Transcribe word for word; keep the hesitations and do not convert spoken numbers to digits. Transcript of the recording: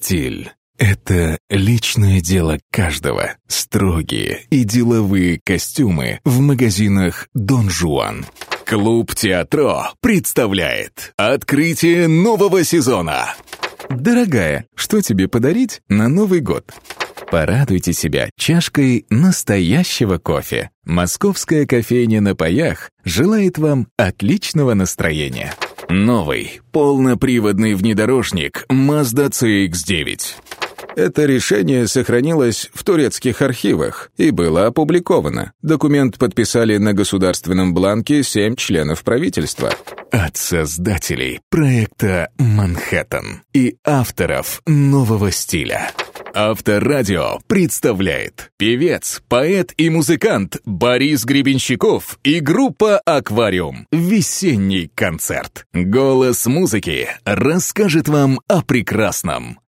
Стиль — это личное дело каждого. Строгие и деловые костюмы в магазинах «Дон Жуан». Клуб Театро представляет открытие нового сезона. Дорогая, что тебе подарить на Новый год? Порадуйте себя чашкой настоящего кофе. Московская кофейня на паях желает вам отличного настроения. Новый полноприводный внедорожник Mazda си икс девять. Это решение сохранилось в турецких архивах и было опубликовано. Документ подписали на государственном бланке семь членов правительства. От создателей проекта «Манхэттен» и авторов нового стиля. Авторадио представляет певец, поэт и музыкант Борис Гребенщиков и группа «Аквариум». Весенний концерт. Голос музыки расскажет вам о прекрасном.